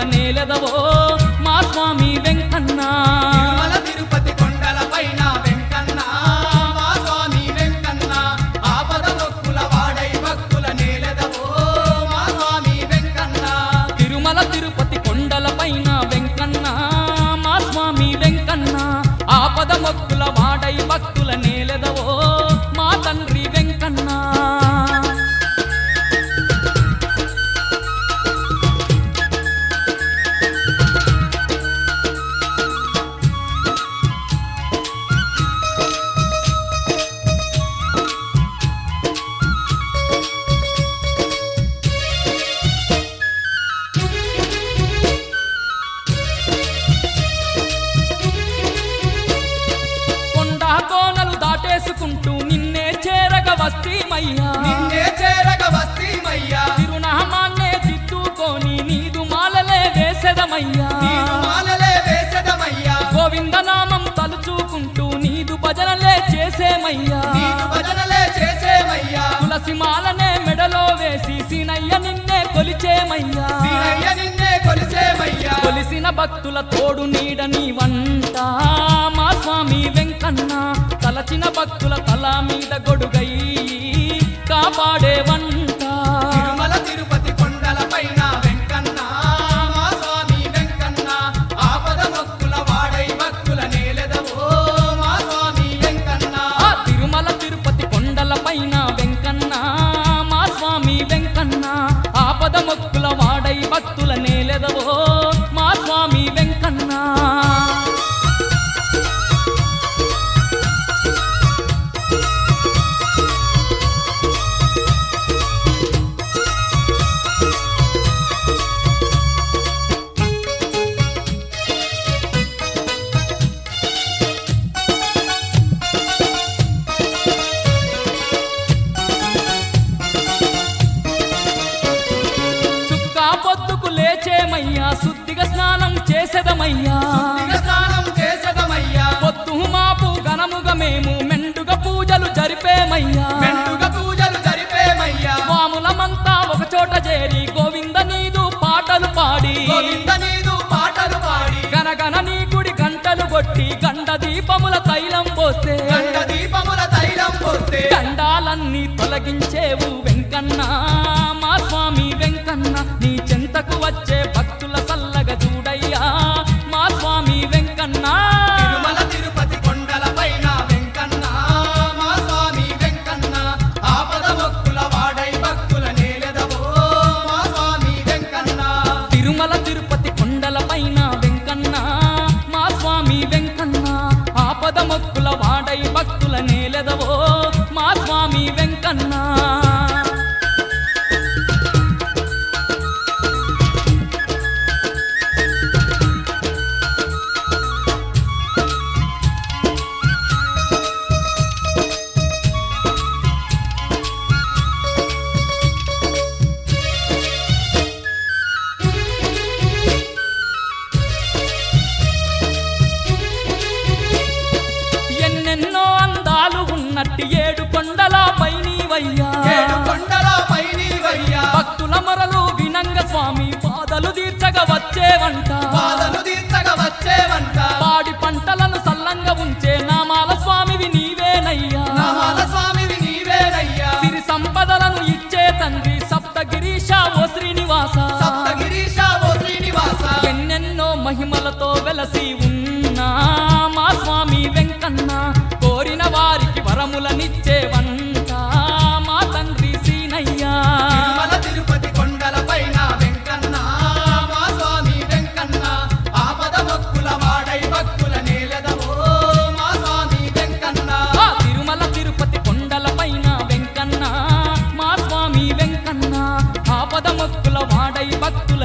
నేలెదవో మా స్వామి వెంకన్న తిరుమల తిరుపతి కొండలపైన వెంకన్న మా స్వామి వెంకన్న ఆపద మొక్కుల వాడై భక్తుల నేలెదవో మా స్వామి వెంకన్న తిరుమల తిరుపతి కొండలపైన వెంకన్న మా స్వామి వెంకన్న ఆపద మొక్కుల వాడై భక్తుల నేలెదవో మా తండ్రి వెంకన్న కొండా కోనలు దాటేసుకుంటూ నిన్నే చేరగ వస్తీమయ్యా నిన్నే చేరగ వస్తీమయ్యా తిరునామాన్నే దిద్దుకొని నీదు మాలలే వేసెదమయ్యా నీదు మాలలే వేసెదమయ్యా గోవిందనామం తలుచుకుంటూ నీదు భజనలే చేసేమయ్యా నీదు భజనలే చేసేమయ్యా తులసి మాలనే మెడలో వేసి సీనయ్య నిన్నే కొలిచేమయ్యా సీనయ్య నిన్నే కొలిసేమయ్యా కొలిసిన భక్తుల తోడు నీడ నీవంట మా స్వామి వెంకన్న తలచిన భక్తుల తల మీద గొడుగై కాపాడేవంట తిరుమల తిరుపతి కొండలపైన వెంకన్న మా స్వామి వెంకన్న ఆపద మొక్కుల వాడై భక్తుల నేలెదవో మా స్వామి వెంకన్న ఆ తిరుమల తిరుపతి కొండలపైన వెంకన్న మా స్వామి వెంకన్న ఆపద మొక్కుల వాడై భక్తుల నేలెదవో మా స్వామి వెంకన్న చుక్కా పొద్దుకు లేచేమయ్యా శుద్ధిగా స్నానం చేసేదమయ్యా ఇక స్నానం చేసెదమయ్యా పొద్దు మాపు ఘనముగా మేము మెండుగా పూజలు జరిపేమయ్యా మెండుగా పూజలు జరిపేమయ్యా స్వాములమంతా ఒక చోట చేరి గోవింద నీదు పాటలు పాడి గోవింద నీదు పాటలు పాడి గనగన నీ గుడి గంటలు కొట్టి గండ దీపముల తైలం పోస్తే గంట దీపముల తైలం పోస్తే గండాలన్నీ తొలగించేవు వెంకన్న మా స్వామి వెంకన్న నీ చెంతకు వచ్చే భక్తుల సల్లగా చూడయ్యా మా స్వామి వెంకన్న తిరుమల తిరుపతి కొండలపైన వెంకన్న మా స్వామి వెంకన్న ఆపద మొక్కుల వాడై భక్తుల నేలెదవో మా స్వామి వెంకన్న తిరుమల తిరుపతి కొండలపైన వెంకన్న మా స్వామి వెంకన్న ఆపద మొక్కుల వాడై భక్తుల నేలెదవో మా స్వామి వెంకన్న ఎన్నెన్నో అందాలు ఉన్నట్టు ఏడు కొండలపై నీవయ్యా ఏడు కొండలపై నీవయ్యా భక్తుల మొరలు వినంగ స్వామి బాధలు తీర్చగా వచ్చేవంట బాధలు తీర్చగా వచ్చేవంట పాడి పంటలను సల్లంగా ఉంచే నామాల స్వామివి నీవేనయ్యా నామాల స్వామివి నీవేనయ్యా సిరి సంపదలను ఇచ్చే తండ్రి సప్తగిరీశ ఓ శ్రీనివాస సప్తగిరీశ ఓ శ్రీనివాస ఎన్నెన్నో మహిమలతో వెలసి ఉన్నా మా స్వామి వెంకన్న కోరిన వారికి వరములనిచ్చేవంట మా తండ్రి సీనయ్యా తిరుమల తిరుపతి కొండలపైన వెంకన్న మా స్వామి వెంకన్న ఆపద మొక్కుల వాడై భక్తుల నేలెదవో మా స్వామి వెంకన్న ఆ తిరుమల తిరుపతి కొండలపైన వెంకన్న మా స్వామి వెంకన్న ఆపద మొక్కుల వాడై భక్తుల